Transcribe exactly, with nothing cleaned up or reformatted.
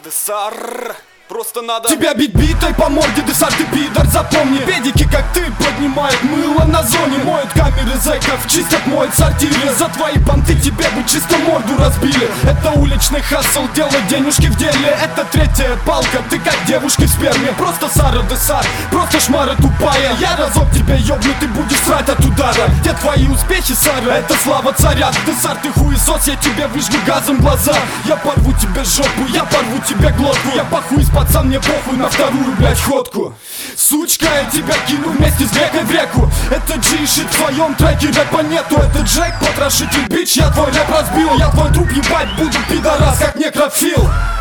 Десар, просто надо тебя бить битой по морде, Десар, ты пидор, запомни. Педики, как ты, поднимают мыло на зоне. Моют камеры зэков, чистят, моют сортиры. За твои понты тебе бы чисто морду разбили. Это уличный хасл, делать денежки в деле. Это третья палка, ты как девушки в сперме. Просто Сара Десар, просто шмара тупая. Я разок тебя ёбну, ты будешь срать от удара. Где твои успехи, Сара? Это слава царя. Десар, ты хуесос, я тебе выжгу газом глаза. Я порву тебе жопу, я порву тебе глотку. Я похуй, пацан, мне похуй на вторую, блять, ходку. Сучка, я тебя кину вместе с грекой в реку. Это G-шит, в твоем треке рэпа нету. Это Джек, потрошитель, бич, я твой рэп разбил. Я твой труп ебать буду, пидорас, как некрофил.